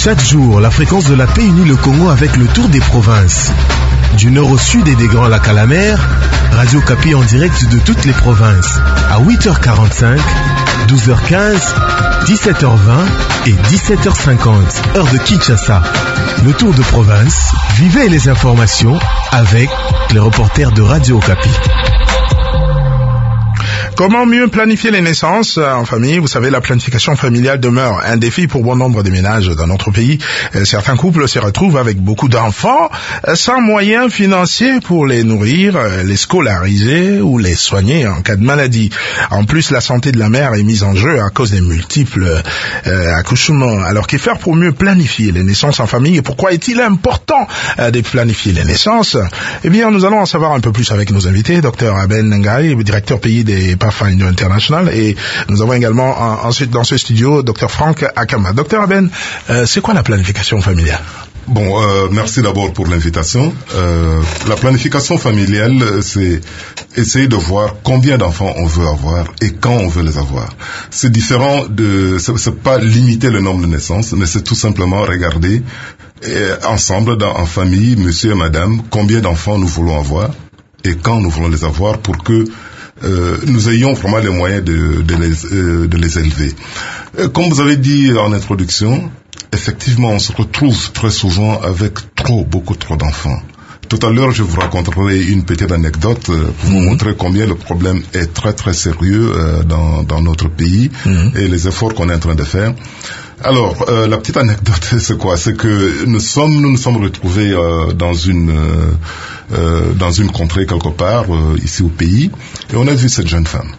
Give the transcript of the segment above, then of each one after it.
Chaque jour, la fréquence de la paix unit le Congo avec le tour des provinces. Du nord au sud et des Grands Lacs à la mer, Radio Okapi en direct de toutes les provinces. À 8h45, 12h15, 17h20 et 17h50, heure de Kinshasa. Le tour de province, vivez les informations avec les reporters de Radio Okapi. Comment mieux planifier les naissances en famille? Vous savez, la planification familiale demeure un défi pour bon nombre de ménages dans notre pays. Certains couples se retrouvent avec beaucoup d'enfants sans moyens financiers pour les nourrir, les scolariser ou les soigner en cas de maladie. En plus, la santé de la mère est mise en jeu à cause des multiples accouchements. Alors, que faire pour mieux planifier les naissances en famille et pourquoi est-il important de planifier les naissances? Eh bien, nous allons en savoir un peu plus avec nos invités. Dr Aben Ngai, directeur pays des Pathfinder International, et nous avons également ensuite dans ce studio Dr Frank Akama. Dr Aben, c'est quoi la planification familiale? Bon, merci d'abord pour l'invitation. La planification familiale, c'est essayer de voir combien d'enfants on veut avoir et quand on veut les avoir. C'est différent c'est pas limiter le nombre de naissances, mais c'est tout simplement regarder ensemble en famille, monsieur et madame, combien d'enfants nous voulons avoir et quand nous voulons les avoir pour que nous ayons vraiment les moyens de les élever. Comme vous avez dit en introduction, effectivement, on se retrouve très souvent avec beaucoup trop d'enfants. Tout à l'heure, je vous raconterai une petite anecdote pour vous montrer combien le problème est très très sérieux dans notre pays et les efforts qu'on est en train de faire. Alors, la petite anecdote, c'est quoi? C'est que nous nous sommes retrouvés dans une contrée quelque part ici au pays, et on a vu cette jeune femme.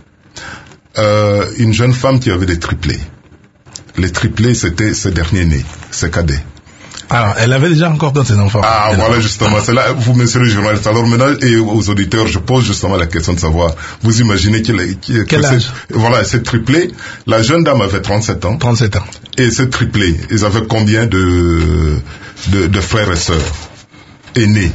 Une jeune femme qui avait des triplés. Les triplés, c'était ses derniers nés, ses cadets. Alors, elle avait déjà encore d'autres enfants. Ah, voilà, justement, c'est là, vous mentionnez le journaliste. Alors maintenant, et aux auditeurs, je pose justement la question de savoir, vous imaginez quel âge? Voilà, cette triplée, la jeune dame avait 37 ans. 37 ans. Et cette triplée, ils avaient combien de frères et sœurs aînés?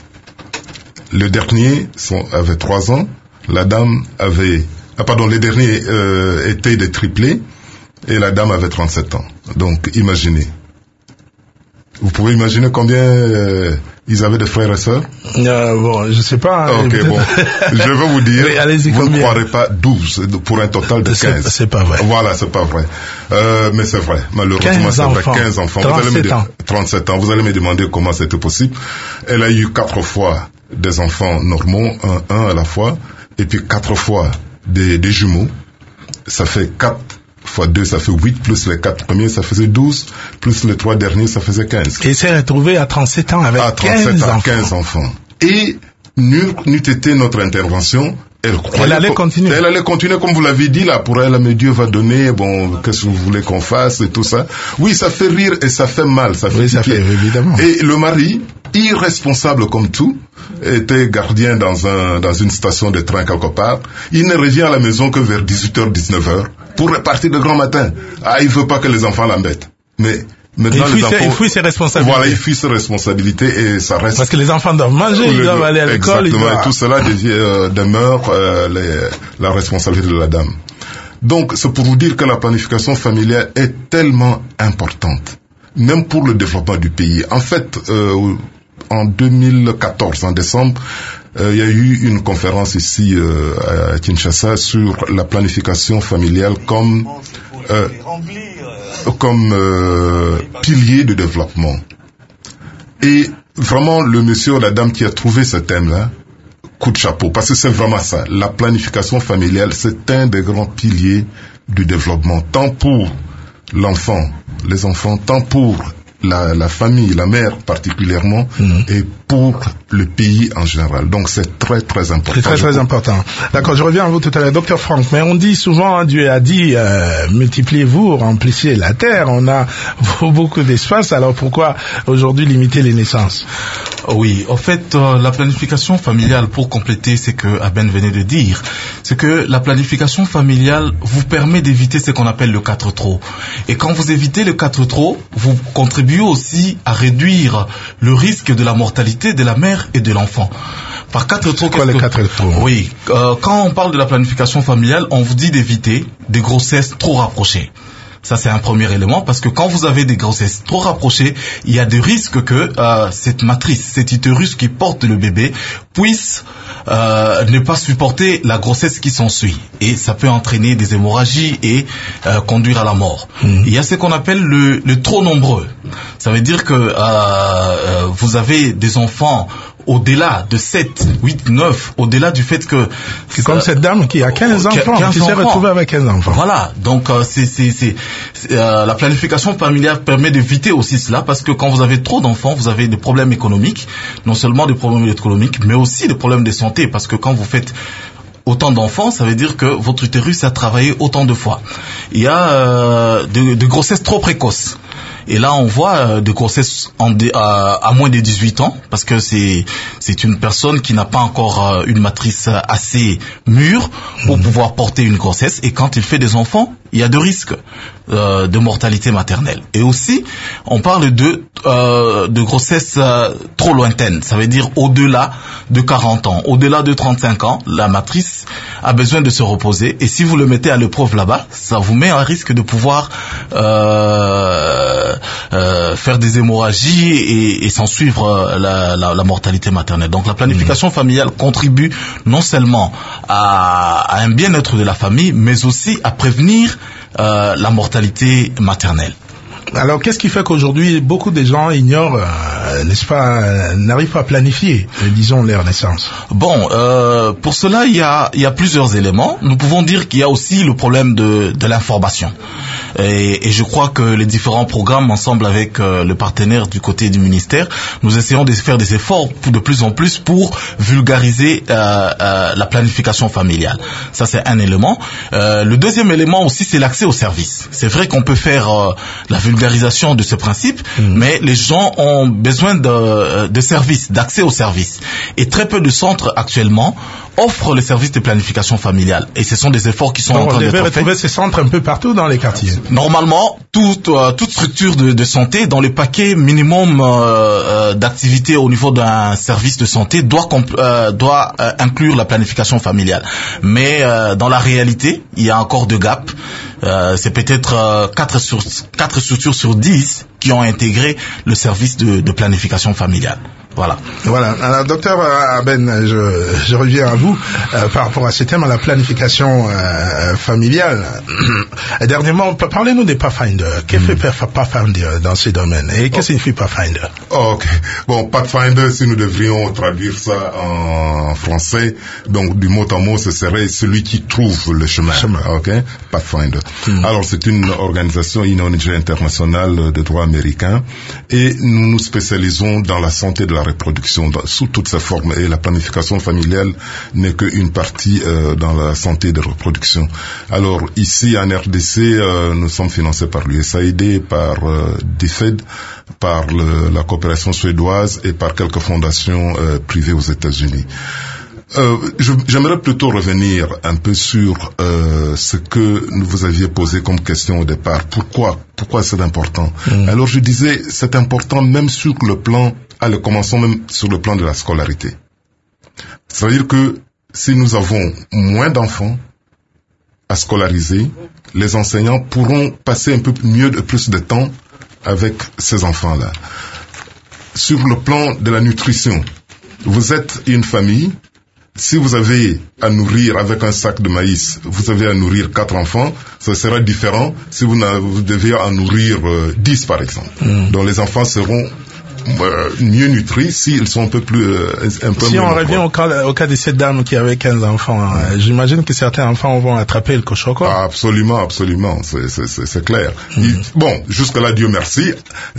Le dernier avait 3 ans, la dame avait, les derniers étaient des triplés, et la dame avait 37 ans. Donc, imaginez. Vous pouvez imaginer combien ils avaient de frères et sœurs? Bon, je sais pas. Ok, bon. Je vais vous dire, oui, allez-y, vous combien? ne croirez pas 12 pour un total de 15. C'est pas vrai. Voilà, c'est pas vrai. Mais c'est vrai. Malheureusement, c'est vrai. 15 enfants. 37 ans. Vous allez me demander comment c'était possible. Elle a eu 4 fois des enfants normaux, un à la fois, et puis 4 fois des jumeaux. Ça fait 4 fois 2, ça fait 8, plus les 4 premiers, ça faisait 12, plus les 3 derniers, ça faisait 15. Et s'est retrouvée à 37 ans avec 15 enfants. Et n'eût été notre intervention, elle allait continuer. Elle allait continuer, comme vous l'avez dit, là, pour elle, mais Dieu va donner, bon, qu'est-ce que vous voulez qu'on fasse, et tout ça. Oui, ça fait rire et ça fait mal, ça fait ça fait, évidemment. Et le mari, irresponsable comme tout, était gardien dans une station de train quelque part. Il ne revient à la maison que vers 18h, 19h, pour repartir de grand matin. Ah, il veut pas que les enfants l'embêtent. Mais maintenant, il fuit ses responsabilités. Voilà, il fuit ses responsabilités et ça reste. Parce que les enfants doivent manger, ils doivent aller à l'école. Exactement, et tout cela demeure la responsabilité de la dame. Donc, c'est pour vous dire que la planification familiale est tellement importante, même pour le développement du pays. En fait, en 2014, en décembre, il y a eu une conférence ici à Kinshasa sur la planification familiale comme pilier de développement. Et vraiment, le monsieur ou la dame qui a trouvé ce thème-là, coup de chapeau, parce que c'est vraiment ça. La planification familiale, c'est un des grands piliers du développement, tant pour l'enfant, les enfants, tant pour la famille, la mère particulièrement, et pour le pays en général. Donc c'est très très important. C'est très très important. D'accord, je reviens à vous tout à l'heure, Dr Frank. Mais on dit souvent, Dieu a dit, multipliez-vous, remplissez la terre. On a beaucoup d'espace. Alors pourquoi aujourd'hui limiter les naissances? Oui, en fait, la planification familiale, pour compléter ce que Aben venait de dire, c'est que la planification familiale vous permet d'éviter ce qu'on appelle le 4 trop. Et quand vous évitez le 4 trop, vous contribuez aussi à réduire le risque de la mortalité de la mère et de l'enfant. Par 4 trop, quoi les 4 trop? Oui, quand on parle de la planification familiale, on vous dit d'éviter des grossesses trop rapprochées. Ça, c'est un premier élément, parce que quand vous avez des grossesses trop rapprochées, il y a des risques que cette matrice, cet utérus qui porte le bébé, puisse ne pas supporter la grossesse qui s'ensuit. Et ça peut entraîner des hémorragies et conduire à la mort. Il y a ce qu'on appelle le trop nombreux. Ça veut dire que vous avez des enfants au-delà de 7, 8, 9, au-delà du fait que... C'est comme cette dame qui a 15 enfants, qui s'est retrouvée avec 15 enfants. Voilà, donc la planification familiale permet d'éviter aussi cela, parce que quand vous avez trop d'enfants, vous avez des problèmes économiques, non seulement des problèmes économiques, mais aussi des problèmes de santé, parce que quand vous faites autant d'enfants, ça veut dire que votre utérus a travaillé autant de fois. Il y a de grossesses trop précoces. Et là, on voit des grossesses à moins de 18 ans, parce que c'est une personne qui n'a pas encore une matrice assez mûre pour pouvoir porter une grossesse. Et quand il fait des enfants, il y a de risques de mortalité maternelle. Et aussi, on parle de grossesse trop lointaine. Ça veut dire au-delà de 40 ans, au-delà de 35 ans, la matrice a besoin de se reposer. Et si vous le mettez à l'épreuve là-bas, ça vous met à risque de pouvoir faire des hémorragies et s'en suivre la mortalité maternelle. Donc la planification familiale contribue non seulement à un bien-être de la famille, mais aussi à prévenir la mortalité maternelle. Alors, qu'est-ce qui fait qu'aujourd'hui, beaucoup de gens ignorent, n'est-ce pas, n'arrivent pas à planifier, disons, leur naissance? Bon, pour cela, il y a plusieurs éléments. Nous pouvons dire qu'il y a aussi le problème de l'information. Et je crois que les différents programmes, ensemble avec le partenaire du côté du ministère, nous essayons de faire des efforts de plus en plus pour vulgariser la planification familiale. Ça, c'est un élément. Le deuxième élément aussi, c'est l'accès aux services. C'est vrai qu'on peut faire la vulgarisation de ce principe, mais les gens ont besoin de services, d'accès aux services. Et très peu de centres actuellement offrent les services de planification familiale. Et ce sont des efforts qui sont en train d'être faits. On devrait retrouver ces centres un peu partout dans les quartiers. Normalement, toute structure de santé, dans le paquet minimum d'activité au niveau d'un service de santé, doit inclure la planification familiale. Mais dans la réalité, il y a encore de gaps. C'est peut-être 4 structures sur 10 qui ont intégré le service de planification familiale. Voilà. Alors, docteur Aben, je reviens à vous par rapport à ce thème, à la planification familiale. Dernièrement, parlez-nous des Pathfinder. Qu'est-ce que fait Pathfinder dans ces domaines et qu'est-ce que signifie Pathfinder? Ok. Bon, Pathfinder, si nous devrions traduire ça en français, donc du mot en mot, ce serait celui qui trouve le chemin. Ok. Pathfinder. Alors, c'est une organisation, une ONG internationale de droit américain, et nous nous spécialisons dans la santé de la reproduction sous toutes ses formes, et la planification familiale n'est qu'une partie dans la santé de reproduction. Alors ici en RDC, nous sommes financés par l'USAID, par DFED, par la coopération suédoise et par quelques fondations privées aux États-Unis. J'aimerais plutôt revenir un peu sur ce que vous aviez posé comme question au départ. Pourquoi c'est important? Alors je disais, c'est important même sur le plan, commençons même sur le plan de la scolarité. C'est-à-dire que si nous avons moins d'enfants à scolariser, les enseignants pourront passer un peu plus de temps avec ces enfants-là. Sur le plan de la nutrition, vous êtes une famille. Si vous avez à nourrir avec un sac de maïs, vous avez à nourrir 4 enfants, ça sera différent si vous devez en nourrir 10 par exemple. Donc les enfants seront mieux nutris s'ils sont un peu Si on revient au cas de cette dame qui avait 15 enfants, j'imagine que certains enfants vont attraper le cochoco. Absolument, c'est clair. Bon, jusque-là, Dieu merci,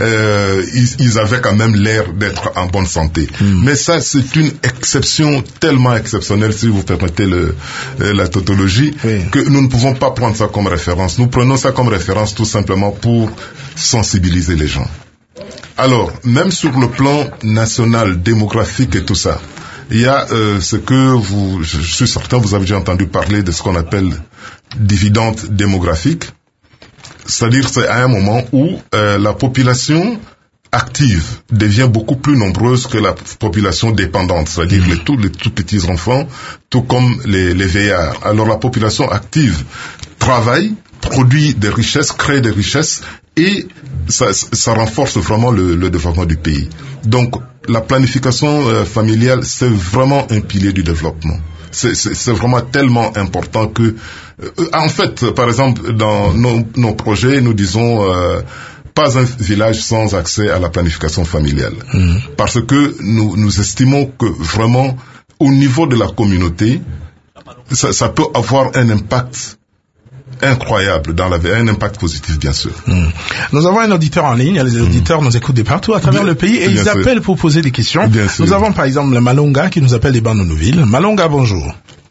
ils avaient quand même l'air d'être en bonne santé. Mais ça, c'est une exception tellement exceptionnelle, si vous permettez la tautologie, que nous ne pouvons pas prendre ça comme référence. Nous prenons ça comme référence tout simplement pour sensibiliser les gens. Alors, même sur le plan national, démographique et tout ça, il y a ce que je suis certain, vous avez déjà entendu parler de ce qu'on appelle dividende démographique. C'est-à-dire, c'est à un moment où la population active devient beaucoup plus nombreuse que la population dépendante, c'est-à-dire les tout petits enfants, tout comme les vieillards. Alors, la population active travaille produit des richesses, crée des richesses et ça renforce vraiment le développement du pays. Donc la planification familiale, c'est vraiment un pilier du développement. C'est vraiment tellement important que, en fait, par exemple, dans nos projets, nous disons pas un village sans accès à la planification familiale. Parce que nous estimons que vraiment, au niveau de la communauté, ça peut avoir un impact incroyable dans la vie, un impact positif bien sûr. Nous avons un auditeur en ligne, les auditeurs nous écoutent de partout à travers le pays et ils appellent pour poser des questions. Nous avons par exemple le Malonga qui nous appelle des Bandounouville. Malonga, bonjour.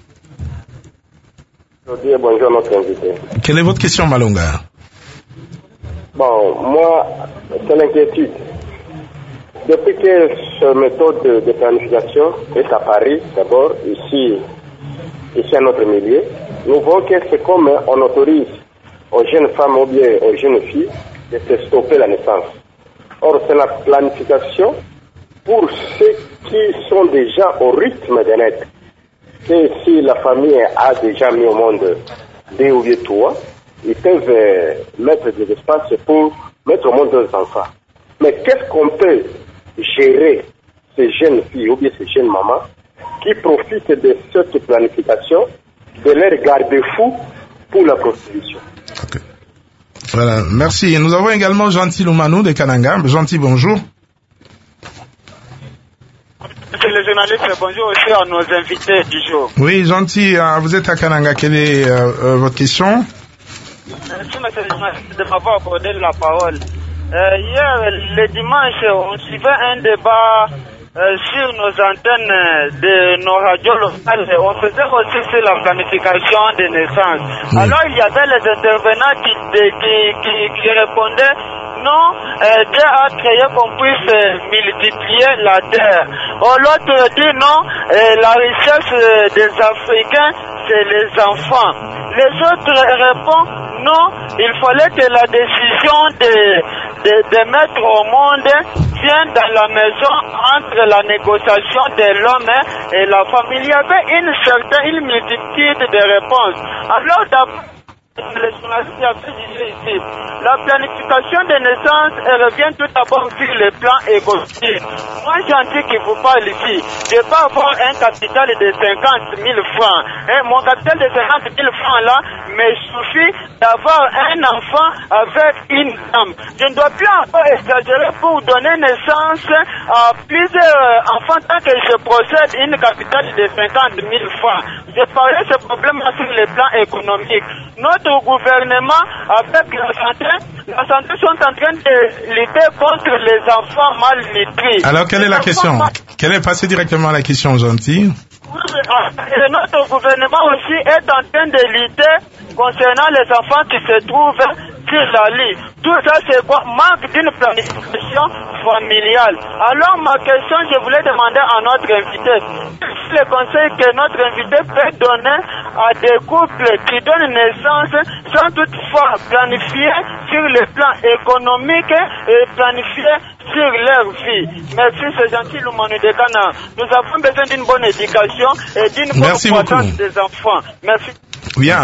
Bonjour notre invité. Quelle est votre question, Malonga? Bon, moi, c'est l'inquiétude. Depuis que cette méthode de planification est à Paris, d'abord, ici à notre milieu, nous voyons que c'est comme on autorise aux jeunes femmes ou bien aux jeunes filles de se stopper la naissance. Or, c'est la planification pour ceux qui sont déjà au rythme de naître. Que si la famille a déjà mis au monde 2 ou 3, ils peuvent mettre des espaces pour mettre au monde 2 enfants. Mais qu'est-ce qu'on peut gérer ces jeunes filles ou bien ces jeunes mamans qui profitent de cette planification, de leur garde-fou pour la prostitution? Okay. Voilà, merci. Nous avons également Gentil Oumanou de Kananga. Gentil, bonjour. Monsieur le journaliste, bonjour aussi à nos invités du jour. Oui, Gentil, vous êtes à Kananga. Quelle est votre question? Merci, monsieur le journaliste, de m'avoir accordé la parole. Hier, le dimanche, on suivait un débat sur nos antennes de nos radios locales. On faisait aussi sur la planification des naissances. Alors, il y avait les intervenants qui répondaient non, Dieu a créé qu'on puisse multiplier la terre. L'autre dit non, la richesse des Africains, c'est les enfants. Les autres répondent non, il fallait que la décision de mettre au monde vienne dans la maison entre la négociation de l'homme et la famille. Il y avait une multitude de réponses. Alors d'abord, les journalistes avaient dit ici, la planification des naissances, elle revient tout d'abord sur le plan égoïste. Moi, Gentil qui vous parle ici, je peux avoir un capital de 50 000 francs. Et mon capital de 50 000 francs là, me suffit d'avoir un enfant avec une dame. Je ne dois plus encore exagérer pour donner naissance à plusieurs enfants tant que je possède une capitale de 50 000 francs. Je parlais de ce problème sur le plan économique. Notre gouvernement, avec la santé sont en train de lutter contre les enfants malnutris. Alors, quelle est la question? Quelle est passée directement à la question, Gentil? Notre gouvernement aussi est en train de lutter concernant les enfants qui se trouvent sur la liste. Tout ça, c'est quoi? Manque d'une planification familiale. Alors, ma question, je voulais demander à notre invité, le conseil que notre invité peut donner à des couples qui donnent naissance sans toutefois planifier sur le plan économique et planifier sur leur vie. Merci, c'est Gentil Oumanou de Ghana. Nous avons besoin d'une bonne éducation et d'une bonne croissance des enfants. Merci. Bien.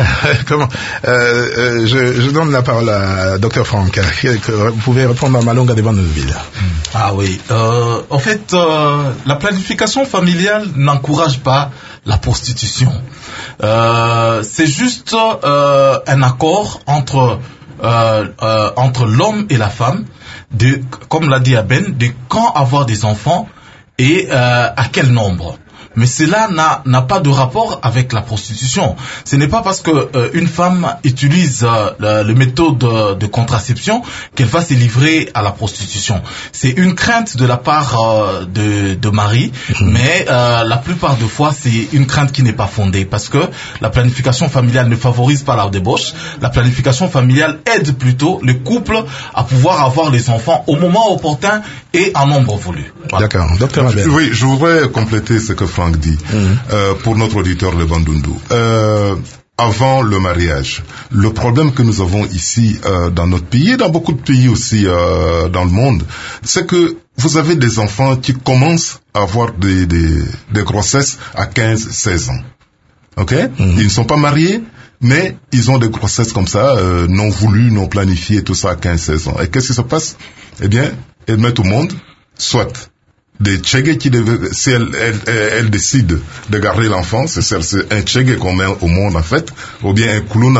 Je donne la parole à Dr Franck. Vous pouvez répondre à Malonga de Bandounouville. Ah oui. En fait, la planification familiale n'encourage pas la prostitution. C'est juste un accord entre l'homme et la femme, comme l'a dit Aben, de quand avoir des enfants et à quel nombre. Mais cela n'a pas de rapport avec la prostitution. Ce n'est pas parce que une femme utilise le méthode de contraception qu'elle va se livrer à la prostitution. C'est une crainte de la part de mari, mais la plupart des fois c'est une crainte qui n'est pas fondée parce que la planification familiale ne favorise pas la débauche. La planification familiale aide plutôt le couple à pouvoir avoir les enfants au moment opportun et en nombre voulu. Voilà. D'accord. Docteur Abel. Oui, je voudrais compléter ce que Franck dit pour notre auditeur le Bandundu. Avant le mariage, le problème que nous avons ici dans notre pays et dans beaucoup de pays aussi dans le monde, c'est que vous avez des enfants qui commencent à avoir des grossesses à 15-16 ans. Ok? Ils ne sont pas mariés, mais ils ont des grossesses comme ça, non voulues, non planifiées, tout ça à 15-16 ans. Et qu'est-ce qui se passe? Eh bien, elles mettent au monde, soit des tchégués qui si elle décide de garder l'enfant, c'est un tchégué qu'on met au monde en fait, ou bien un clown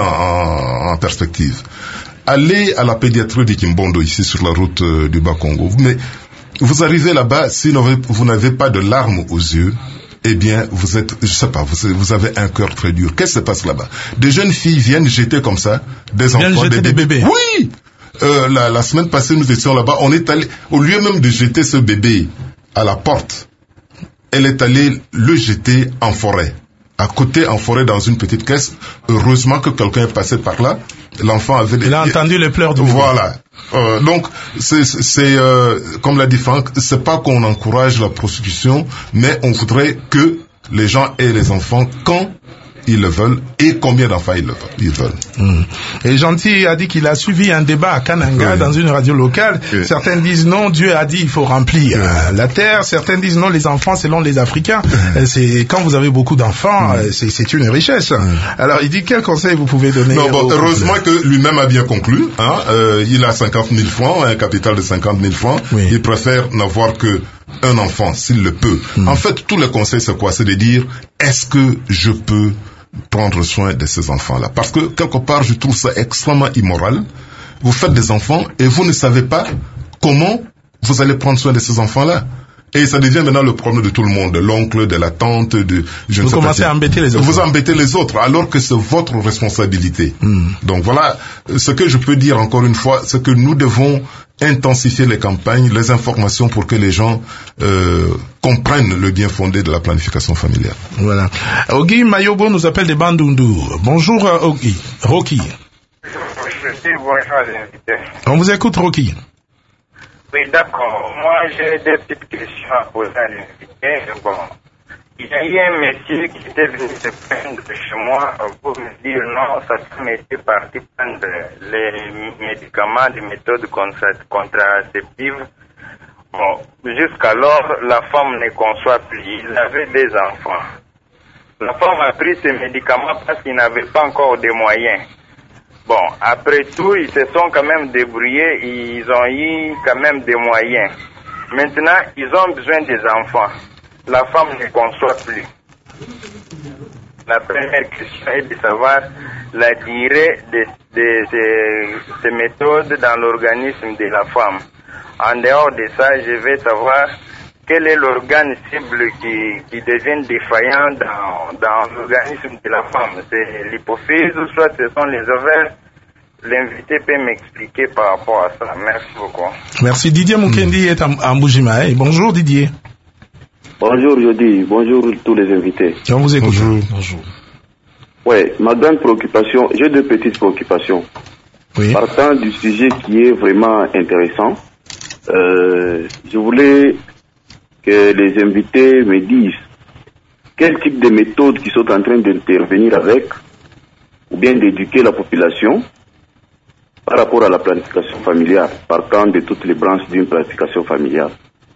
en perspective. Allez à la pédiatrie de Kimbondo, ici sur la route du Bas-Congo, mais vous arrivez là-bas, si vous n'avez pas de larmes aux yeux, eh bien, vous êtes, je sais pas, vous avez un cœur très dur. Qu'est-ce qui se passe là-bas? Des jeunes filles viennent jeter comme ça des enfants, des bébés. Oui! La semaine passée, nous étions là-bas, on est allé, au lieu même de jeter ce bébé à la porte, elle est allée le jeter en forêt. À côté, en forêt, dans une petite caisse. Heureusement que quelqu'un est passé par là. L'enfant avait... Il a entendu les pleurs du bébé. Voilà. Donc, c'est comme l'a dit Franck, c'est pas qu'on encourage la prostitution, mais on voudrait que les gens aient les enfants quand ils le veulent et combien d'enfants ils veulent. Et Gentil a dit qu'il a suivi un débat à Kananga dans une radio locale. Certains disent non, Dieu a dit il faut remplir la terre. Certains disent non, les enfants selon les Africains. C'est quand vous avez beaucoup d'enfants, c'est une richesse. Alors il dit quel conseil vous pouvez donner? Heureusement que lui-même a bien conclu. Il a 50 000 francs, un capital de 50 000 francs. Il préfère n'avoir que un enfant s'il le peut. En fait, tous les conseils c'est quoi? C'est de dire est-ce que je peux prendre soin de ces enfants-là? Parce que quelque part, je trouve ça extrêmement immoral. Vous faites des enfants et vous ne savez pas comment vous allez prendre soin de ces enfants-là. Et ça devient maintenant le problème de tout le monde, de l'oncle, de la tante, de... Vous commencez à embêter les autres. Vous embêtez les autres, alors que c'est votre responsabilité. Donc voilà, ce que je peux dire encore une fois, c'est que nous devons intensifier les campagnes, les informations pour que les gens comprennent le bien fondé de la planification familiale. Voilà. Ogi Mayobo nous appelle de Bandundu. Bonjour Ogi. Rocky. Bonjour les invités. On vous écoute Rocky. Oui, d'accord. Moi, j'ai des petites questions à poser à l'invité. Bon, il y a eu un monsieur qui était venu se plaindre chez moi pour me dire non, sa femme était partie prendre les médicaments, des méthodes contraceptives. Bon, jusqu'alors, la femme ne conçoit plus. Il avait des enfants. La femme a pris ces médicaments parce qu'il n'avait pas encore de moyens. Bon, après tout, ils se sont quand même débrouillés, ils ont eu quand même des moyens. Maintenant, ils ont besoin des enfants. La femme ne conçoit plus. La première question est de savoir la durée de ces méthodes dans l'organisme de la femme. En dehors de ça, je vais savoir quel est l'organe cible qui devient défaillant dans l'organisme de la femme. C'est l'hypophyse ou soit ce sont les ovaires. L'invité peut m'expliquer par rapport à ça. Merci beaucoup. Merci. Didier Mukendi est à Mbujima. Bonjour Didier. Bonjour Jody. Bonjour tous les invités. On vous écoute. Bonjour. Ouais, ma grande préoccupation, j'ai deux petites préoccupations. Oui. Partant du sujet qui est vraiment intéressant, je voulais que les invités me disent quel type de méthodes qui sont en train d'intervenir avec, ou bien d'éduquer la population par rapport à la planification familiale, partant de toutes les branches d'une planification familiale.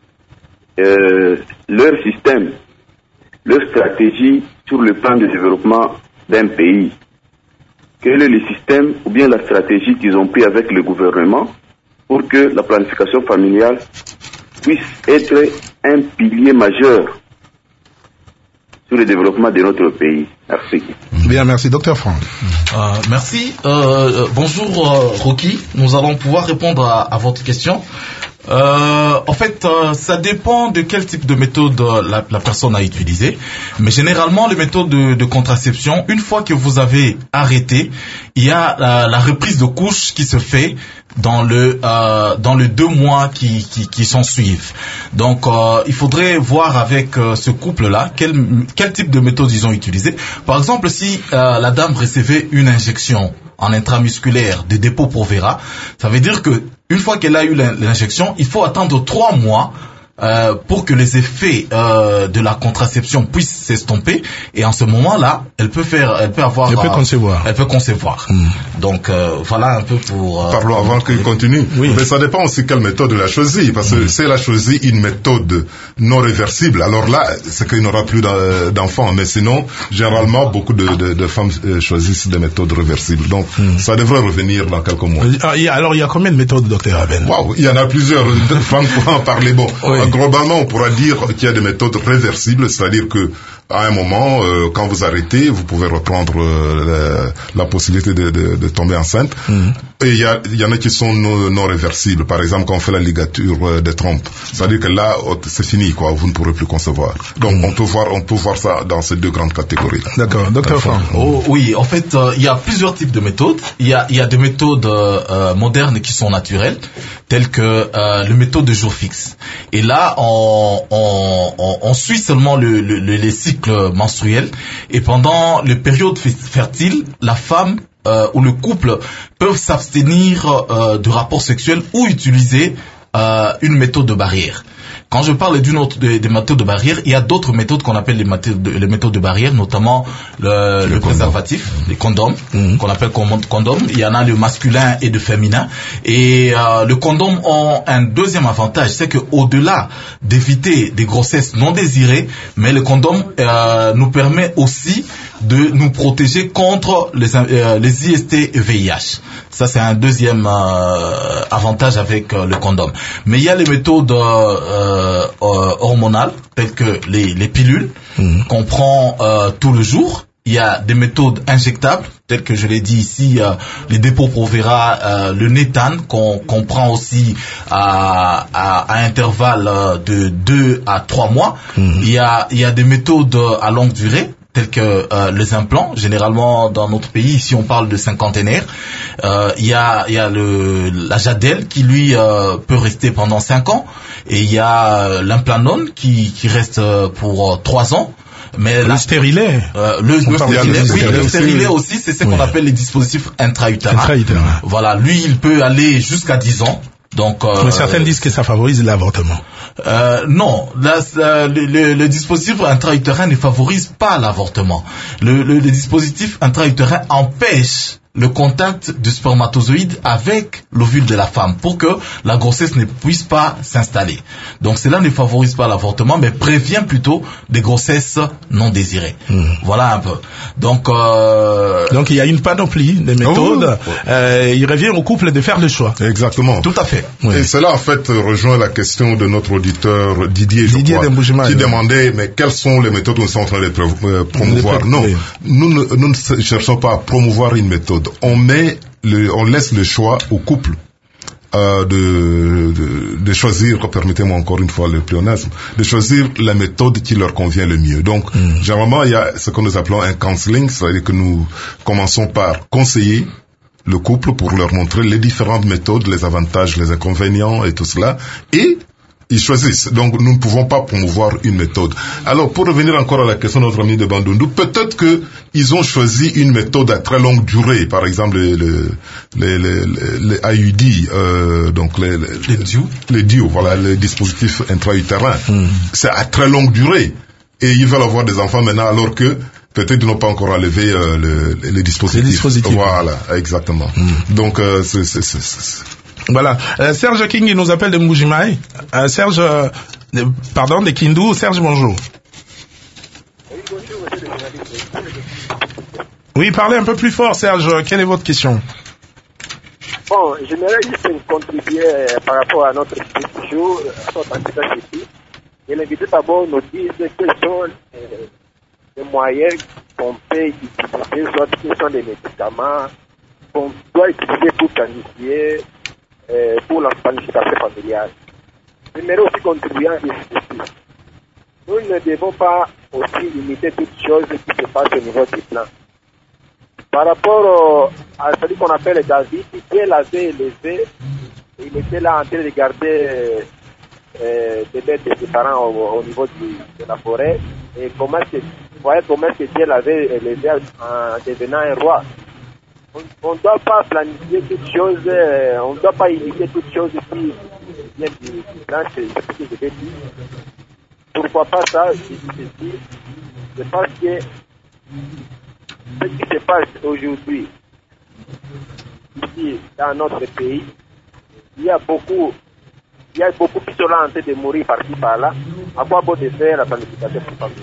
Leur système, leur stratégie sur le plan de développement d'un pays. Quel est le système ou bien la stratégie qu'ils ont pris avec le gouvernement pour que la planification familiale puisse être un pilier majeur sur le développement de notre pays. Merci. Bien, merci. Docteur Franck. Merci. Bonjour Rocky. Nous allons pouvoir répondre à votre question. En fait, ça dépend de quel type de méthode la personne a utilisé. Mais généralement, les méthodes de contraception, une fois que vous avez arrêté, il y a la reprise de couche qui se fait dans le 2 mois qui s'en suivent. Donc, il faudrait voir avec ce couple-là quel type de méthode ils ont utilisé. Par exemple, si la dame recevait une injection en intramusculaire de dépôt Provera, ça veut dire que une fois qu'elle a eu l'injection, il faut attendre 3 mois pour que les effets de la contraception puissent s'estomper, et en ce moment-là, elle peut concevoir. Donc voilà un peu pour. Parlons avant qu'il continue. Oui. Mais ça dépend aussi quelle méthode elle a choisi, parce que si elle a choisi une méthode non réversible, alors là, c'est qu'il n'aura plus d'enfants. Mais sinon, généralement, beaucoup de femmes choisissent des méthodes réversibles. Donc, ça devrait revenir dans quelques mois. Alors, il y a combien de méthodes, docteur Aben? Wow, il y en a plusieurs. Franck pourra en parler. Bon, globalement, on pourra dire qu'il y a des méthodes réversibles, c'est-à-dire que à un moment, quand vous arrêtez, vous pouvez reprendre la possibilité de tomber enceinte. Et il y en a qui sont non réversibles. Par exemple, quand on fait la ligature des trompes, c'est-à-dire que là, c'est fini, quoi. Vous ne pourrez plus concevoir. Donc, on peut voir ça dans ces deux grandes catégories. D'accord, docteur Franck. Oui, en fait, il y a plusieurs types de méthodes. Il y a des méthodes modernes qui sont naturelles, telles que les méthodes de jour fixe. Et là, on suit seulement les cycles menstruels, et pendant les périodes fertiles, la femme ou le couple peuvent s'abstenir de rapports sexuels ou utiliser une méthode de barrière. Quand je parle d'une autre des méthodes de barrière, il y a d'autres méthodes qu'on appelle les méthodes de barrière, notamment le préservatif, les condoms, qu'on appelle condoms. Il y en a le masculin et le féminin. Et le condom a un deuxième avantage, c'est que au-delà d'éviter des grossesses non désirées, mais le condom nous permet aussi de nous protéger contre les IST et VIH. Ça, c'est un deuxième avantage avec le condom. Mais il y a les méthodes hormonales, telles que les pilules, qu'on prend tout le jour. Il y a des méthodes injectables, telles que je l'ai dit ici, les dépôts Provera, le Nétane, qu'on prend aussi à intervalles de 2 à 3 mois. Il y a des méthodes à longue durée, tels que les implants. Généralement, dans notre pays, ici, on parle de cinquantenaire. Il y a la Jadelle qui, lui, peut rester pendant 5 ans. Et il y a l'implanone qui reste pour 3 ans. Mais le stérilet. Le stérilet aussi, c'est ce qu'on appelle les dispositifs intra-utérins. Voilà, lui, il peut aller jusqu'à 10 ans. Donc, mais certains disent que ça favorise l'avortement. Non, le dispositif intra-utérin ne favorise pas l'avortement. Le dispositif intra-utérin empêche le contact du spermatozoïde avec l'ovule de la femme pour que la grossesse ne puisse pas s'installer. Donc cela ne favorise pas l'avortement, mais prévient plutôt des grossesses non désirées. Voilà un peu. Donc il y a une panoplie de méthodes. Il revient au couple de faire le choix. Exactement. Tout à fait. Oui. Et cela en fait rejoint la question de notre auditeur Didier qui demandait mais quelles sont les méthodes que nous sommes en train de promouvoir. Non, nous ne cherchons pas à promouvoir une méthode. On laisse le choix au couple de choisir, permettez-moi encore une fois le pléonasme, de choisir la méthode qui leur convient le mieux. Donc, généralement, il y a ce que nous appelons un counseling, c'est-à-dire que nous commençons par conseiller le couple pour leur montrer les différentes méthodes, les avantages, les inconvénients et tout cela, et ils choisissent. Donc, nous ne pouvons pas promouvoir une méthode. Alors, pour revenir encore à la question de notre ami de Bandundu, peut-être que ils ont choisi une méthode à très longue durée. Par exemple, les IUD, donc les DIU, voilà, les dispositifs intra-utérins. C'est à très longue durée. Et ils veulent avoir des enfants maintenant alors que peut-être ils n'ont pas encore enlevé les dispositifs. Voilà, exactement. Donc, Voilà. Serge King, il nous appelle de Mbujimaï. Serge, de Kindu. Serge, bonjour. Oui, bonjour, monsieur le journaliste. Oui, parlez un peu plus fort, Serge. Quelle est votre question? Bon, j'aimerais juste contribuer par rapport à notre discussion, à notre anticipation. Et l'invité d'abord nous dit quels sont les moyens qu'on peut utiliser, soit quels sont les médicaments qu'on doit utiliser pour planifier pour la planification familiale. J'aimerais aussi contribuer à ceci. Nous ne devons pas aussi imiter toutes choses qui se passent au niveau du plan. Par rapport à celui qu'on appelle David, Dieu l'avait élevé, il était là en train de garder des bêtes de ses parents au niveau de la forêt, et comment est-ce que Dieu l'avait élevé en devenant un roi. On ne doit pas planifier toutes choses, on ne doit pas imiter toutes choses qui viennent du plan, c'est ce que je vais dire. Pourquoi pas ça, je dis ceci. Je pense que ce qui se passe aujourd'hui, ici, dans notre pays, il y a beaucoup qui sont là en train de mourir par-ci par-là. À quoi bon de faire la planification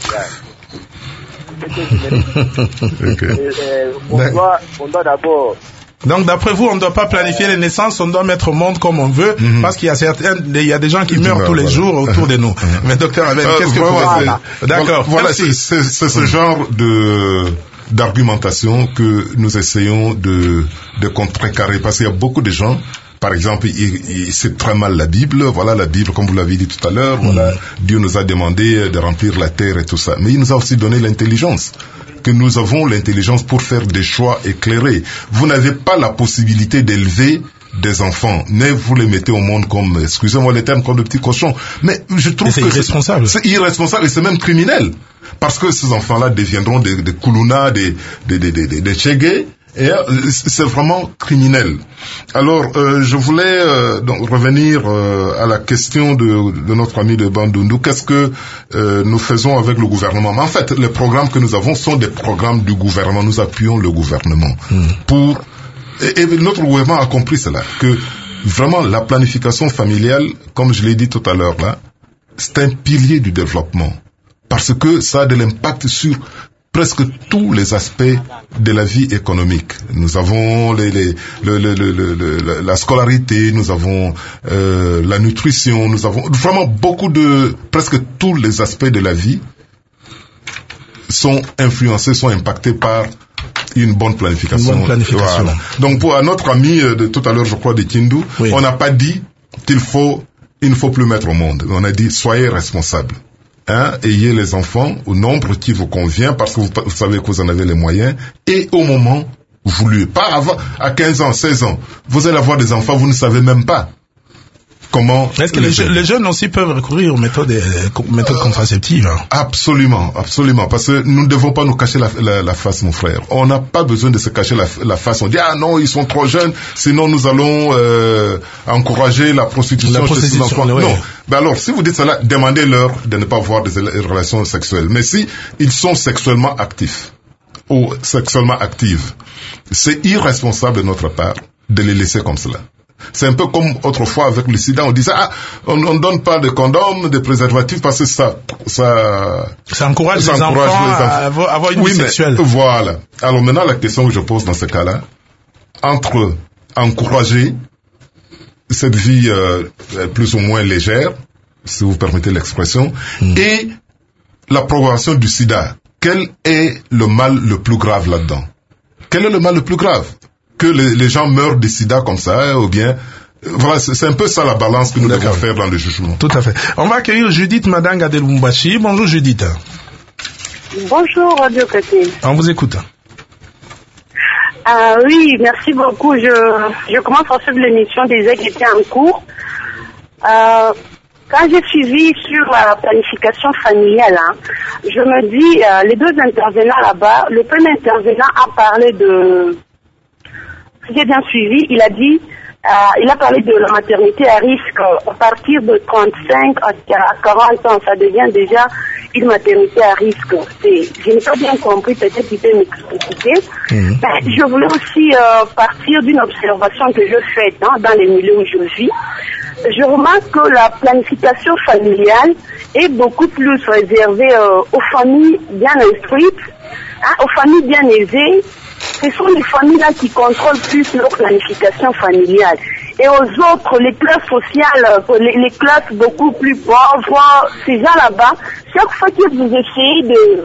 familiale? On doit d'abord. Donc, d'après vous, on ne doit pas planifier les naissances, on doit mettre au monde comme on veut, parce qu'il y a des gens qui meurent tous les jours autour de nous. Mais docteur Aben, qu'est-ce que vous voulez? D'accord. Voilà, c'est ce genre d'argumentation que nous essayons de contrecarrer, parce qu'il y a beaucoup de gens, par exemple, ils savent très mal la Bible. Voilà, la Bible, comme vous l'avez dit tout à l'heure, voilà, Dieu nous a demandé de remplir la terre et tout ça. Mais il nous a aussi donné l'intelligence. Que nous avons l'intelligence pour faire des choix éclairés. Vous n'avez pas la possibilité d'élever des enfants, mais vous les mettez au monde comme, excusez-moi les termes, comme de petits cochons. Mais je trouve que irresponsable. C'est irresponsable et c'est même criminel. Parce que ces enfants-là deviendront des Kuluna, des Tchégués, et c'est vraiment criminel. Alors, je voulais donc revenir à la question de notre ami de Bandundu. Qu'est-ce que nous faisons avec le gouvernement? En fait, les programmes que nous avons sont des programmes du gouvernement. Nous appuyons le gouvernement et notre gouvernement a compris cela, que vraiment la planification familiale, comme je l'ai dit tout à l'heure là, c'est un pilier du développement parce que ça a de l'impact sur presque tous les aspects de la vie économique. Nous avons la scolarité, nous avons la nutrition, nous avons vraiment presque tous les aspects de la vie sont influencés, sont impactés par une bonne planification. Voilà. Donc pour notre ami de tout à l'heure, je crois, de Kindu, on n'a pas dit il ne faut plus mettre au monde. On a dit soyez responsables. Ayez les enfants au nombre qui vous convient parce que vous savez que vous en avez les moyens et au moment voulu. Pas avant, à 15 ans, 16 ans. Vous allez avoir des enfants, vous ne savez même pas comment. Est-ce que les jeunes aussi peuvent recourir aux méthodes contraceptives? Absolument, absolument. Parce que nous ne devons pas nous cacher la face, mon frère. On n'a pas besoin de se cacher la face. On dit, ah non, ils sont trop jeunes, sinon nous allons encourager la prostitution chez ces enfants. Ouais. Non. Ben alors, si vous dites cela, demandez-leur de ne pas avoir des relations sexuelles. Mais si ils sont sexuellement actifs ou sexuellement actives, c'est irresponsable de notre part de les laisser comme cela. C'est un peu comme autrefois avec le sida, on disait on donne pas de condoms, de préservatifs parce que ça encourage les enfants à avoir une vie sexuelle. Voilà. Alors maintenant la question que je pose dans ce cas-là, entre encourager cette vie plus ou moins légère, si vous permettez l'expression, et la propagation du sida, quel est le mal le plus grave là-dedans? Quel est le mal le plus grave? Que les gens meurent de sida comme ça, ou bien... Voilà, c'est un peu ça la balance que nous devons faire dans le jugement. Tout à fait. On va accueillir Judith Madanga de Lubumbashi. Bonjour Judith. Bonjour Radio Katé. On vous écoute. Oui, merci beaucoup. Je commence à suivre l'émission déjà qui était en cours. Quand j'ai suivi sur la planification familiale, je me dis, les deux intervenants là-bas, le premier intervenant a parlé de... Si j'ai bien suivi, il a parlé de la maternité à risque à partir de 35 à 40 ans. Ça devient déjà une maternité à risque. Je n'ai pas bien compris, peut-être qu'il peut m'expliquer. Mais je voulais aussi partir d'une observation que je fais dans les milieux où je vis. Je remarque que la planification familiale est beaucoup plus réservée aux familles bien instruites, aux familles bien aisées. Ce sont les familles-là qui contrôlent plus leur planification familiale. Et aux autres, les classes sociales, les classes beaucoup plus pauvres, ces gens là-bas, chaque fois que vous essayez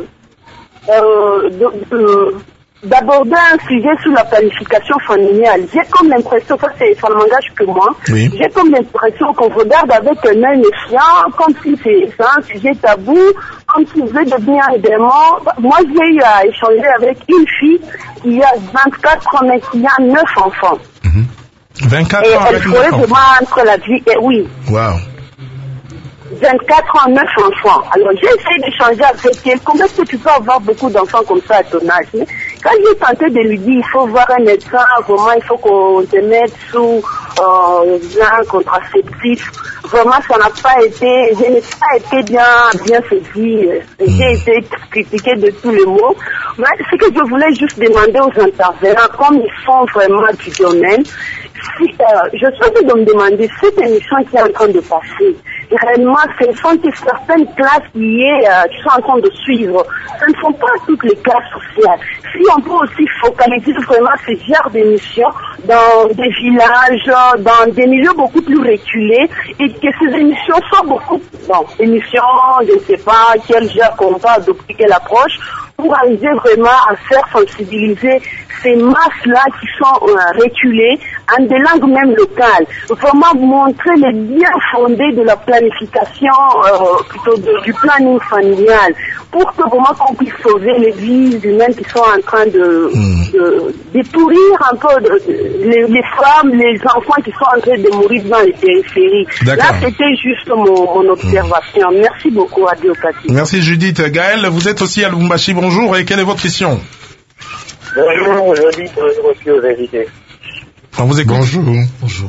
d'aborder un sujet sur la planification familiale, j'ai comme l'impression, ça ne m'engage que moi, j'ai comme l'impression qu'on regarde avec un œil méfiant, comme si c'est un sujet tabou, comme si vous êtes devenir un démon. Moi, j'ai eu à échanger avec une fille qui a 24 ans, mais qui a 9 enfants. 24 et ans elle pourrait vraiment entre la vie, et oui. Wow. 24 ans, 9 enfants. Alors, j'ai essayé d'échanger avec elle. Comment est-ce que tu peux avoir beaucoup d'enfants comme ça à ton âge? Quand j'ai tenté de lui dire, il faut voir un médecin, vraiment, il faut qu'on te mette sous un contraceptif, vraiment, ça n'a pas été, je n'ai pas été bien saisi. J'ai été critiquée de tous les mots. Mais ce que je voulais juste demander aux intervenants, comme ils sont vraiment du domaine, je souhaite donc demander cette émission qui est en train de passer. Réellement, ce sont certaines classes qui sont en train de suivre. Ce ne sont pas toutes les classes sociales. Si on peut aussi focaliser vraiment ce genre d'émissions dans des villages, dans des milieux beaucoup plus reculés, et que ces émissions soient émissions, je ne sais pas quel genre qu'on va adopter, quelle approche, pour arriver vraiment à faire sensibiliser ces masses-là qui sont reculées en des langues même locales. Vraiment montrer les biens fondés de la planification, plutôt du planning familial, pour que vraiment qu'on puisse sauver les vies humaines qui sont en train de pourrir un peu les femmes, les enfants qui sont en train de mourir dans les périphéries. Là, c'était juste mon observation. Merci beaucoup, Radio Kati. Merci Judith. Gaël, vous êtes aussi à Lubumbashi. Bonjour, et quelle est votre question? Bonjour, je dis bonjour aux invités. On vous écoute. Bonjour.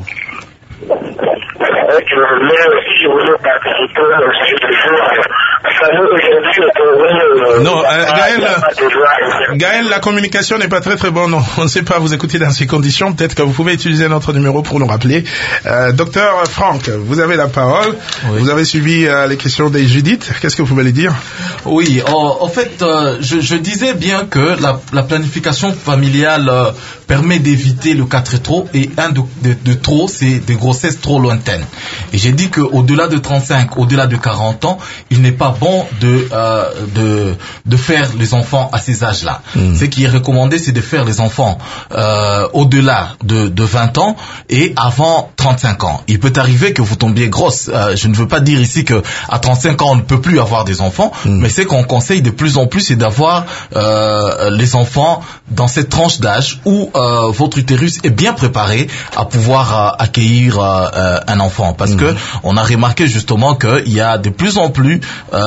Je voulais participer au sujet du jour. Non, Gaël, la communication n'est pas très très bonne. On ne sait pas vous écouter dans ces conditions. Peut-être que vous pouvez utiliser notre numéro pour nous rappeler. Docteur Franck, vous avez la parole. Oui. Vous avez suivi les questions des Judith. Qu'est-ce que vous pouvez les dire? Oui, en fait, je disais bien que la planification familiale permet d'éviter le 4 trop, et un de trop, c'est des grossesses trop lointaines. Et j'ai dit qu'au-delà de 35, au-delà de 40 ans, il n'est pas bon de faire les enfants à ces âges-là. Ce qui est recommandé, c'est de faire les enfants au-delà de 20 ans et avant 35 ans. Il peut arriver que vous tombiez grosse. Je ne veux pas dire ici que à 35 ans on ne peut plus avoir des enfants, mais c'est qu'on conseille de plus en plus, c'est d'avoir les enfants dans cette tranche d'âge où votre utérus est bien préparé à pouvoir accueillir un enfant, parce que on a remarqué justement qu'il y a de plus en plus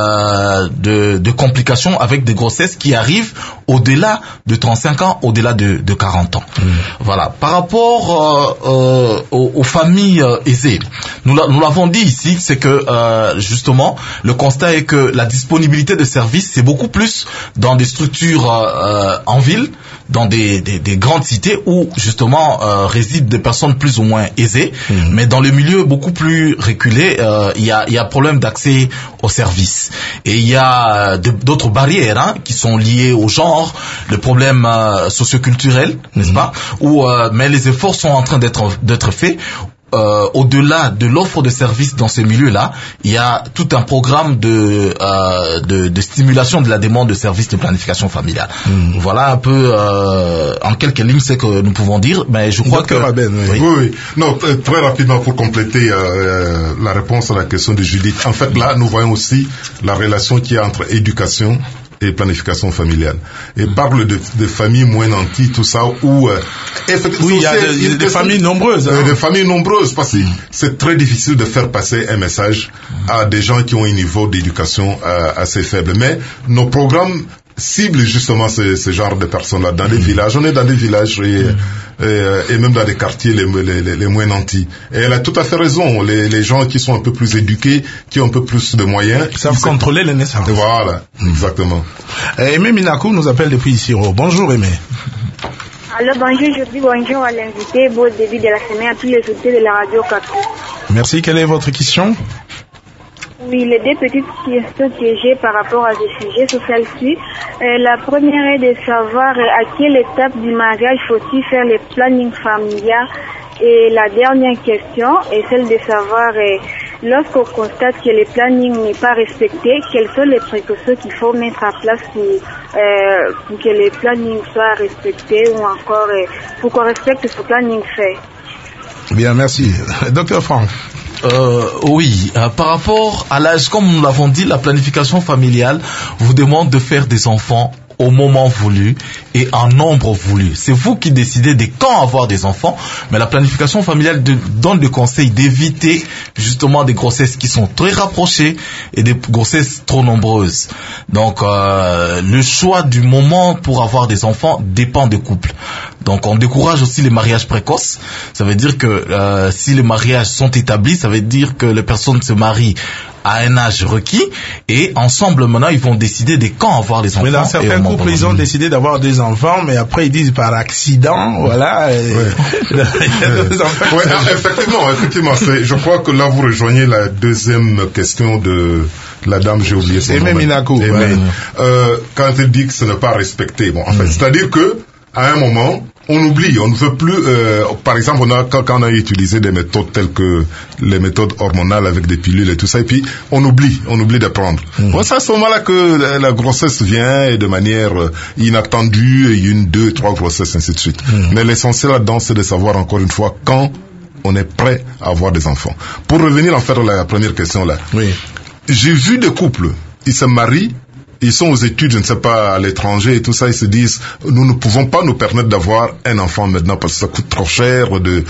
de complications avec des grossesses qui arrivent au-delà de 35 ans, au-delà de 40 ans. Voilà. Par rapport aux familles aisées, nous l'avons dit ici, c'est que justement le constat est que la disponibilité de services, c'est beaucoup plus dans des structures en ville, dans des grandes cités où justement résident des personnes plus ou moins aisées, mais dans les milieux beaucoup plus reculés, il y a problème d'accès aux services. Et il y a d'autres barrières qui sont liées au genre, le problème socioculturel, n'est-ce pas, mais les efforts sont en train d'être faits. Au-delà de l'offre de services dans ces milieux-là, il y a tout un programme de stimulation de la demande de services de planification familiale. Voilà un peu en quelques lignes ce que nous pouvons dire, mais je crois Docteur Aben, oui. Non, très rapidement pour compléter la réponse à la question de Judith. En fait, là, nous voyons aussi la relation qu'il y a entre éducation et planification familiale. Et parle de familles moins nanties, tout ça, où oui, il y a des familles nombreuses. Des familles nombreuses, parce que c'est très difficile de faire passer un message à des gens qui ont un niveau d'éducation assez faible. Mais nos programmes ciblent justement ce genre de personnes-là dans les villages. On est dans des villages et même dans des quartiers les moins nantis. Et elle a tout à fait raison. Les gens qui sont un peu plus éduqués, qui ont un peu plus de moyens, ils savent contrôler les naissances. Voilà, exactement. Aimé Minakou nous appelle depuis Isiro. Bonjour Aimé. Alors bonjour, je dis bonjour à l'invité. Beau début de la semaine à tous les auditeurs de la radio Kati. Merci. Quelle est votre question? Oui, les deux petites questions que j'ai par rapport à ce sujet sont celles-ci. La première est de savoir à quelle étape du mariage faut-il faire le planning familial. Et la dernière question est celle de savoir, lorsqu'on constate que le planning n'est pas respecté, quelles sont les précautions qu'il faut mettre en place pour que le planning soit respecté, ou encore pour qu'on respecte ce planning fait. Bien, merci. Docteur Franck. Oui, par rapport à l'âge, comme nous l'avons dit, la planification familiale vous demande de faire des enfants au moment voulu et en nombre voulu. C'est vous qui décidez de quand avoir des enfants, mais la planification familiale donne le conseil d'éviter justement des grossesses qui sont très rapprochées et des grossesses trop nombreuses. Donc le choix du moment pour avoir des enfants dépend des couples. Donc on décourage aussi les mariages précoces. Ça veut dire que si les mariages sont établis, ça veut dire que les personnes se marient à un âge requis et ensemble maintenant ils vont décider de quand avoir les enfants. Mais dans certains couples ils ont décidé d'avoir des enfants, mais après ils disent par accident, voilà. Effectivement. Je crois que là vous rejoignez la deuxième question de la dame, j'ai oublié son nom. Minakou. Quand elle dit que ce n'est pas respecté, bon, en fait, c'est-à-dire que à un moment, on oublie, on ne veut plus. Par exemple, quand on a utilisé des méthodes telles que les méthodes hormonales avec des pilules et tout ça, et puis on oublie de prendre. Bon, c'est à ce moment-là que la grossesse vient et de manière inattendue, 1, 2, 3 grossesses, ainsi de suite. Mais l'essentiel là-dedans, c'est de savoir encore une fois quand on est prêt à avoir des enfants. Pour revenir en fait à la première question là, j'ai vu des couples, ils se marient. Ils sont aux études, je ne sais pas, à l'étranger et tout ça, ils se disent, nous ne pouvons pas nous permettre d'avoir un enfant maintenant parce que ça coûte trop cher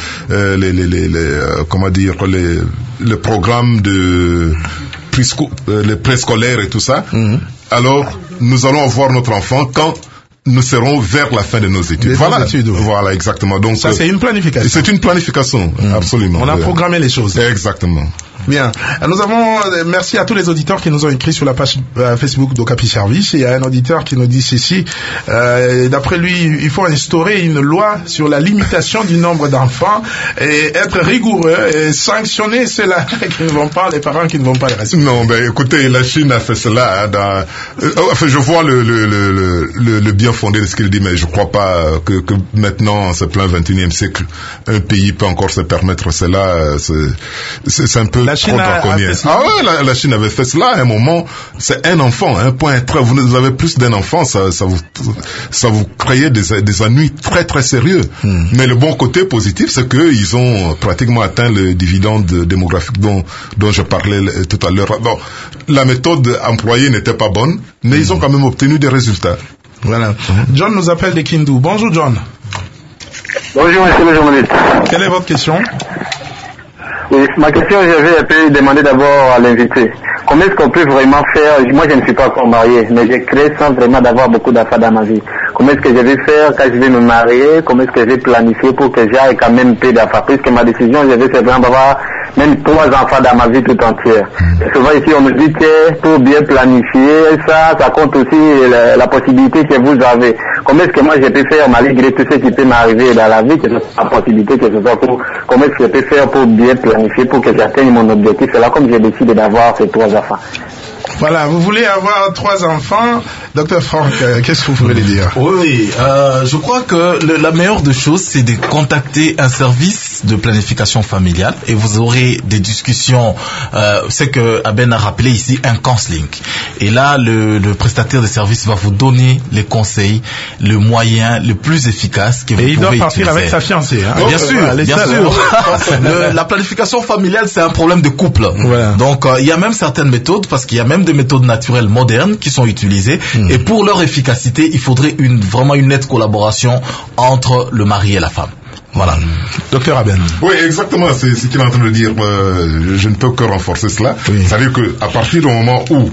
le programme de les préscolaires et tout ça. Alors, nous allons avoir notre enfant quand nous serons vers la fin de nos études. Voilà, exactement. Donc, ça, c'est une planification. C'est une planification, absolument. On a programmé les choses. Exactement. Bien. Nous avons, merci à tous les auditeurs qui nous ont écrit sur la page Facebook d'Okapi Service. Il y a un auditeur qui nous dit ceci. D'après lui, il faut instaurer une loi sur la limitation du nombre d'enfants et être rigoureux et sanctionner ceux-là qui ne vont pas, les parents qui ne vont pas les respecter. Non, ben, écoutez, la Chine a fait cela, enfin, je vois le bien fondé de ce qu'il dit, mais je crois pas que maintenant, en ce plein 21e siècle, un pays peut encore se permettre cela. C'est un peu la Chine la Chine avait fait cela à un moment. C'est un enfant, un point très. Vous avez plus d'un enfant, ça vous créait des ennuis très très sérieux. Mais le bon côté positif, c'est que ils ont pratiquement atteint le dividende démographique dont je parlais tout à l'heure. Bon, la méthode employée n'était pas bonne, mais ils ont quand même obtenu des résultats. Voilà. John nous appelle de Kindu. Bonjour John. Bonjour monsieur le journaliste. Quelle est votre question? Oui, ma question, je vais un peu demander d'abord à l'invité. Comment est-ce qu'on peut vraiment faire, moi je ne suis pas encore marié, mais j'ai créé sans vraiment d'avoir beaucoup d'enfants dans ma vie. Comment est-ce que je vais faire quand je vais me marier? Comment est-ce que je vais planifier pour que j'aille quand même peu d'enfants? Puisque ma décision, je vais vraiment avoir même 3 enfants dans ma vie tout entière. Et souvent ici, on me dit que pour bien planifier, ça compte aussi la possibilité que vous avez. Comment est-ce que moi je peux faire, malgré tout ce qui peut m'arriver dans la vie, que ce soit la possibilité, que ce soit comment est-ce que je peux faire pour bien planifier, pour que j'atteigne mon objectif? C'est là comme j'ai décidé d'avoir ces 3 enfants. Voilà, vous voulez avoir 3 enfants. Docteur Franck, qu'est-ce que vous voulez dire? Oui, je crois que la meilleure des choses, c'est de contacter un service de planification familiale et vous aurez des discussions. C'est que Aben a rappelé ici un counseling. Et là, le prestataire de service va vous donner les conseils, le moyen le plus efficace que vous pouvez utiliser. Et il doit partir avec sa fiancée. Hein? Bien sûr. La planification familiale, c'est un problème de couple. Voilà. Donc, il y a même certaines méthodes, parce qu'il y a même des méthodes naturelles modernes qui sont utilisées. Et pour leur efficacité, il faudrait vraiment une nette collaboration entre le mari et la femme. Voilà. Docteur Aben. Oui, exactement, c'est ce qu'il est en train de dire. Je ne peux que renforcer cela. Oui. C'est-à-dire qu'à partir du moment où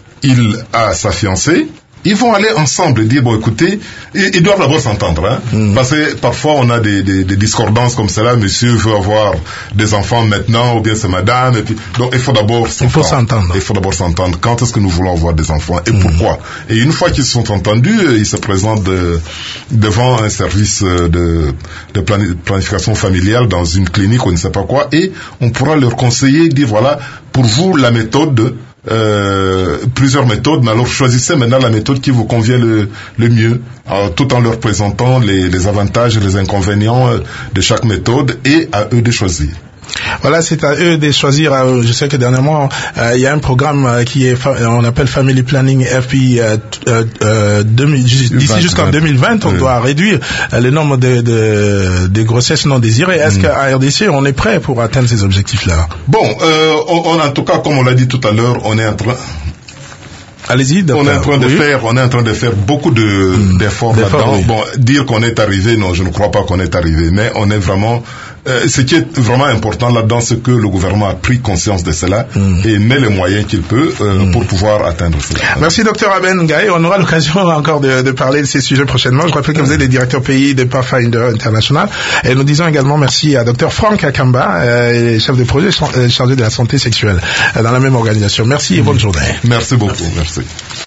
il a sa fiancée, ils vont aller ensemble et dire, bon, écoutez, ils doivent d'abord s'entendre, hein, parce que parfois on a des discordances comme cela, monsieur veut avoir des enfants maintenant, ou bien c'est madame, et puis, donc il faut d'abord s'entendre. Il faut d'abord s'entendre. Quand est-ce que nous voulons avoir des enfants et pourquoi? Et une fois qu'ils se sont entendus, ils se présentent devant un service de planification familiale dans une clinique ou ne sais pas quoi, et on pourra leur conseiller, dire voilà, pour vous la méthode, plusieurs méthodes, mais alors choisissez maintenant la méthode qui vous convient le mieux, tout en leur présentant les avantages et les inconvénients de chaque méthode, et à eux de choisir. Voilà, c'est à eux de choisir. Je sais que dernièrement, il y a un programme qui est, on appelle Family Planning FP, d'ici jusqu'en 2020, on doit réduire le nombre de grossesses non désirées. Est-ce qu'à RDC, on est prêt pour atteindre ces objectifs-là? Bon, en tout cas, comme on l'a dit tout à l'heure, on est en train... Allez-y, docteur. On est en train de faire beaucoup d'efforts là-dedans. Oui. Bon, dire qu'on est arrivé, non, je ne crois pas qu'on est arrivé, mais on est vraiment, ce qui est vraiment important là-dedans, c'est que le gouvernement a pris conscience de cela et met les moyens qu'il peut pour pouvoir atteindre cela. Merci, docteur Aben Ngaye. On aura l'occasion encore de parler de ces sujets prochainement. Je rappelle que vous êtes le directeur pays de Pathfinder International. Et nous disons également merci à docteur Franck Akamba, chef de projet chargé de la santé sexuelle dans la même organisation. Merci et bonne journée. Merci beaucoup. Merci.